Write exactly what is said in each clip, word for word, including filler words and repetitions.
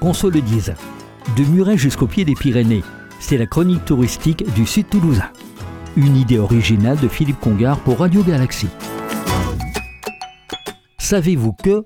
qu'on se le dise. De Muret jusqu'au pied des Pyrénées, c'est la chronique touristique du Sud Toulousain. Une idée originale de Philippe Congar pour Radio Galaxie. Savez-vous que...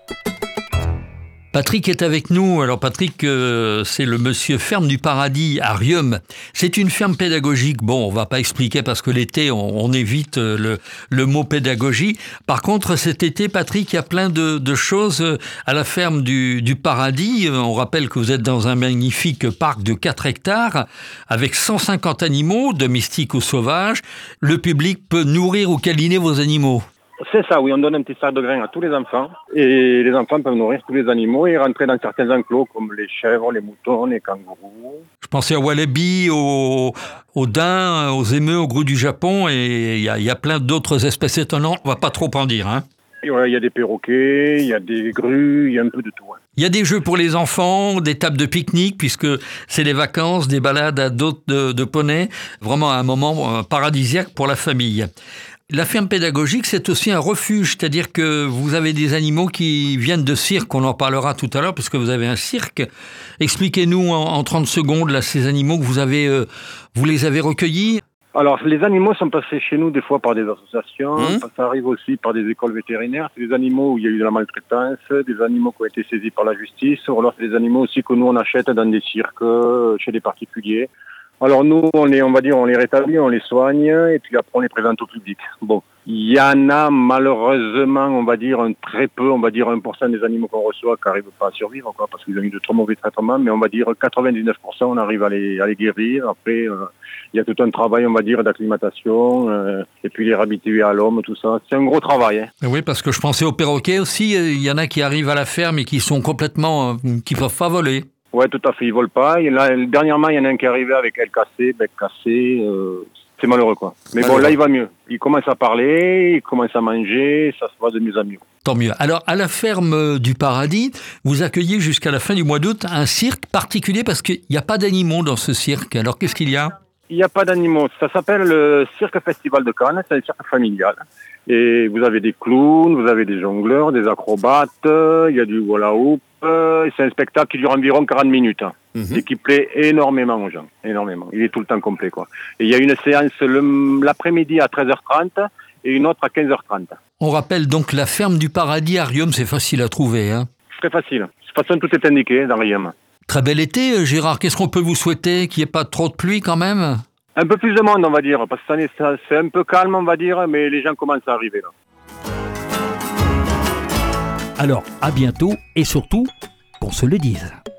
Patrick est avec nous. Alors Patrick, euh, c'est le monsieur Ferme du Paradis à Riom. C'est une ferme pédagogique. Bon, on va pas expliquer parce que l'été, on, on évite le, le mot pédagogie. Par contre, cet été, Patrick, il y a plein de, de choses à la ferme du, du Paradis. On rappelle que vous êtes dans un magnifique parc de quatre hectares avec cent cinquante animaux, domestiques ou sauvages. Le public peut nourrir ou câliner vos animaux. C'est ça, oui, on donne un petit sac de grains à tous les enfants et les enfants peuvent nourrir tous les animaux et rentrer dans certains enclos comme les chèvres, les moutons, les kangourous. Je pensais aux wallabies, aux, aux daims, aux émeus, aux grues du Japon et il y, y a plein d'autres espèces étonnantes, on va pas trop en dire. Hein. Il ouais, y a des perroquets, il y a des grues, il y a un peu de tout. Hein. Il y a des jeux pour les enfants, des tables de pique-nique puisque c'est les vacances, des balades à dos de, de poney, vraiment un moment paradisiaque pour la famille. La ferme pédagogique, c'est aussi un refuge, c'est-à-dire que vous avez des animaux qui viennent de cirque, on en parlera tout à l'heure, puisque vous avez un cirque. Expliquez-nous en, en trente secondes là, ces animaux que vous avez, euh, vous les avez recueillis. Alors, les animaux sont passés chez nous des fois par des associations, mmh. Ça arrive aussi par des écoles vétérinaires. C'est des animaux où il y a eu de la maltraitance, des animaux qui ont été saisis par la justice, ou alors c'est des animaux aussi que nous on achète dans des cirques, chez des particuliers. Alors nous, on les, on va dire, on les rétablit, on les soigne, et puis après on les présente au public. Bon, il y en a malheureusement, on va dire, un très peu, on va dire un pour cent des animaux qu'on reçoit qui n'arrivent pas à survivre, quoi, parce qu'ils ont eu de trop mauvais traitements, mais on va dire quatre-vingt-dix-neuf pour cent on arrive à les, à les guérir. Après, euh, il y a tout un travail, on va dire, d'acclimatation, euh, et puis les réhabituer à l'homme, tout ça. C'est un gros travail. Hein. Oui, parce que je pensais aux perroquets aussi, il y en a qui arrivent à la ferme et qui sont complètement, euh, qui ne peuvent pas voler. Ouais, tout à fait, ils volent pas. Et là, dernièrement, il y en a un qui est arrivé avec aile cassée, bec cassé. Euh, c'est malheureux, quoi. Mais malheureux. Bon, là, il va mieux. Il commence à parler, il commence à manger, ça se va de mieux en mieux. Tant mieux. Alors, à la ferme du Paradis, vous accueillez jusqu'à la fin du mois d'août un cirque particulier parce qu'il n'y a pas d'animaux dans ce cirque. Alors, qu'est-ce qu'il y a ? Il n'y a pas d'animaux. Ça s'appelle le Cirque Festival de Cannes. C'est un cirque familial. Et vous avez des clowns, vous avez des jongleurs, des acrobates, il y a du hula hoop. C'est un spectacle qui dure environ quarante minutes hein, mm-hmm. et qui plaît énormément aux gens. Énormément. Il est tout le temps complet, quoi. Et il y a une séance le, l'après-midi à treize heures trente et une autre à quinze heures trente. On rappelle donc la ferme du Paradis à Riom, c'est facile à trouver. Hein. Très facile. De toute façon, tout est indiqué dans Riom. Très bel été, Gérard. Qu'est-ce qu'on peut vous souhaiter ? Qu'il n'y ait pas trop de pluie quand même ? Un peu plus de monde, on va dire, parce que c'est un peu calme, on va dire, mais les gens commencent à arriver là. Alors, à bientôt et surtout, qu'on se le dise.